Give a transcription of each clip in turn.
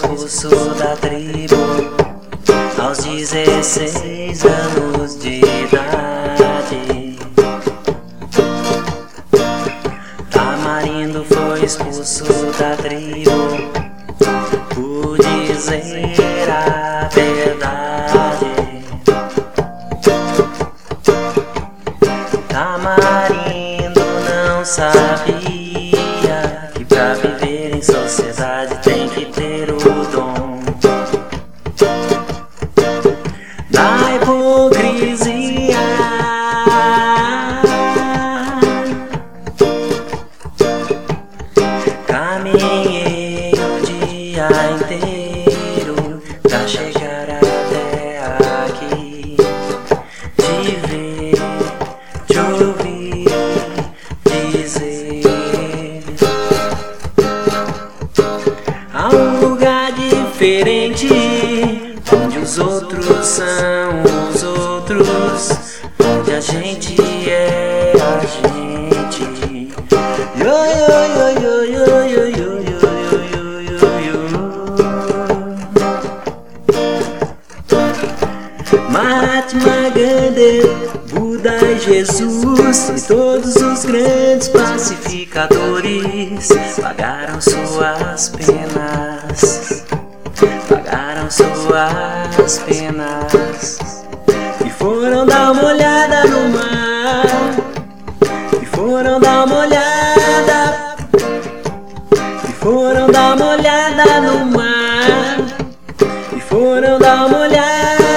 expulso da tribo aos 16 anos de idade. Tamarindo foi expulso da tribo por dizer a verdade. Tamarindo não sabia que pra viver em sociedade tem que ter o dom da hipocrisia. Caminhei o dia inteiro pra chegar até aqui, te ver, te ouvir dizer. Há um lugar diferente, onde os outros são os outros, onde a gente é a gente. Mahatma Gandhi, Buda e Jesus e todos os grandes pacificadores pagaram suas penas, pagaram suas penas e foram dar uma olhada no mar, e foram dar uma olhada, e foram dar uma olhada no mar, e foram dar uma olhada.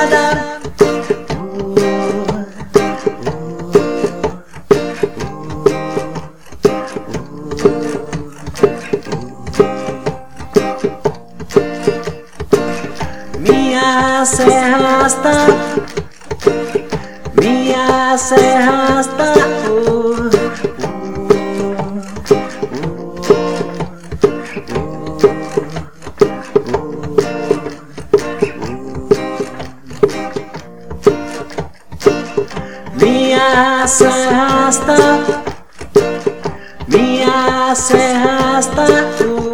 Minha raça é rasta, minha raça é rasta. Minha raça é rasta, minha raça é rasta.